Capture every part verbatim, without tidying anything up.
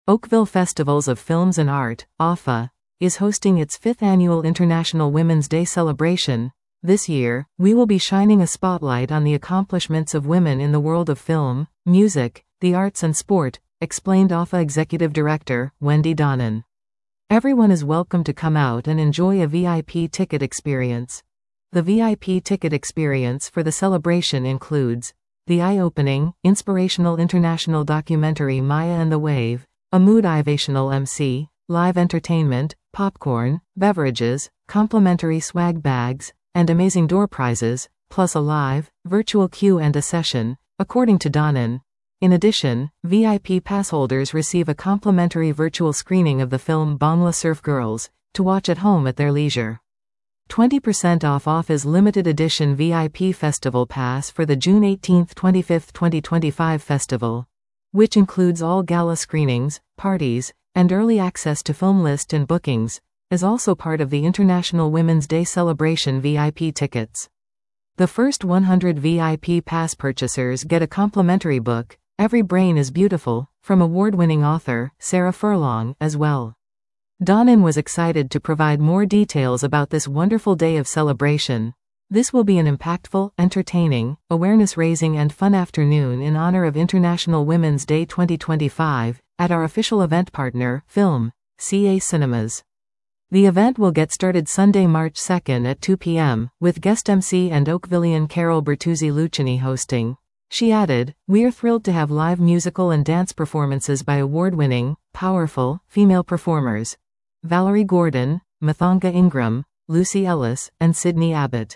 Oakville Festivals of Films and Art, O F A, is hosting its fifth annual International Women's Day celebration. This year, we will be shining a spotlight on the accomplishments of women in the world of film, music, the arts and sport, explained O F A Executive Director, Wendy Donnan. Everyone is welcome to come out and enjoy a V I P ticket experience. The V I P ticket experience for the celebration includes the eye-opening, inspirational international documentary Maya and the Wave, a motivational M C, live entertainment, popcorn, beverages, complimentary swag bags, and amazing door prizes, plus a live, virtual Q and A session, according to Donnan. In addition, V I P pass holders receive a complimentary virtual screening of the film Bangla Surf Girls, to watch at home at their leisure. twenty percent off O F A's limited edition V I P Festival Pass for the June eighteenth to twenty-fifth twenty twenty-five festival, which includes all gala screenings, parties, and early access to film list and bookings, is also part of the International Women's Day celebration V I P tickets. The first one hundred V I P pass purchasers get a complimentary book, Every Brain is Beautiful, from award-winning author, Sarah Furlong, as well. Donnan was excited to provide more details about this wonderful day of celebration. This will be an impactful, entertaining, awareness-raising and fun afternoon in honor of International Women's Day twenty twenty-five, at our official event partner, Film, C A Cinemas. The event will get started Sunday, March second at two p m, with guest M C and Oakvillian Carol Bertuzzi-Lucchini hosting. She added, "We are thrilled to have live musical and dance performances by award-winning, powerful, female performers. Valerie Gordon, Mathanga Ingram, Lucy Ellis, and Sydney Abbott.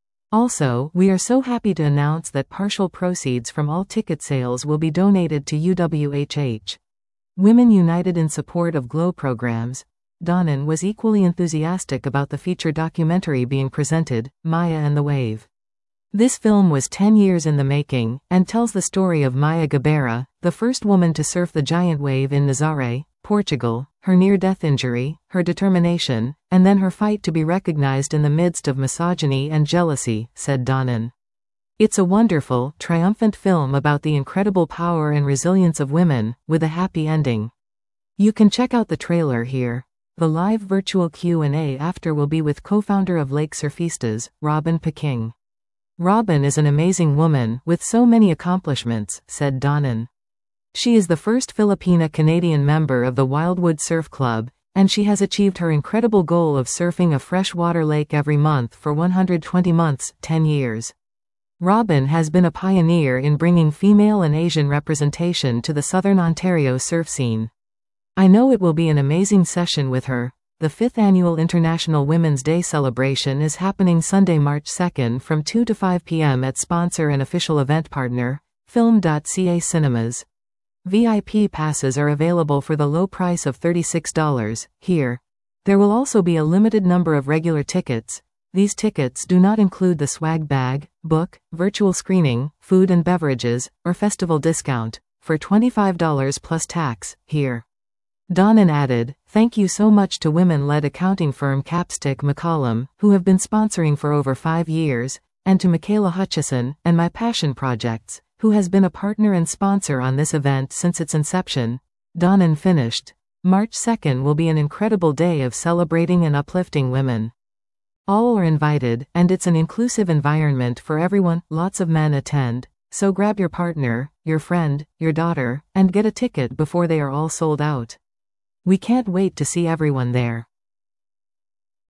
Also, we are so happy to announce that partial proceeds from all ticket sales will be donated to U W H H. Women United in support of GLOW programs." Donnan was equally enthusiastic about the feature documentary being presented, Maya and the Wave. This film was ten years in the making, and tells the story of Maya Gabeira, the first woman to surf the giant wave in Nazaré, Portugal, her near-death injury, her determination, and then her fight to be recognized in the midst of misogyny and jealousy, said Donnan. "It's a wonderful, triumphant film about the incredible power and resilience of women, with a happy ending. You can check out the trailer here." The live virtual Q and A after will be with co-founder of Lake Surfistas, Robin Peking. "Robin is an amazing woman, with so many accomplishments," said Donnan. "She is the first Filipina-Canadian member of the Wildwood Surf Club, and she has achieved her incredible goal of surfing a freshwater lake every month for one hundred twenty months, ten years. Robin has been a pioneer in bringing female and Asian representation to the Southern Ontario surf scene. I know it will be an amazing session with her." The fifth annual International Women's Day celebration is happening Sunday, March second from two to five p m at sponsor and official event partner, Film dot C A Cinemas. V I P passes are available for the low price of thirty-six dollars, here. There will also be a limited number of regular tickets. These tickets do not include the swag bag, book, virtual screening, food and beverages, or festival discount, for twenty-five dollars plus tax, here. Donnan added, "Thank you so much to women-led accounting firm Capstick McCollum, who have been sponsoring for over five years, and to Michaela Hutchison, and My Passion Projects, who has been a partner and sponsor on this event since its inception." Donnan finished. March second will be an incredible day of celebrating and uplifting women. All are invited, and it's an inclusive environment for everyone. Lots of men attend, so grab your partner, your friend, your daughter, and get a ticket before they are all sold out. We can't wait to see everyone there.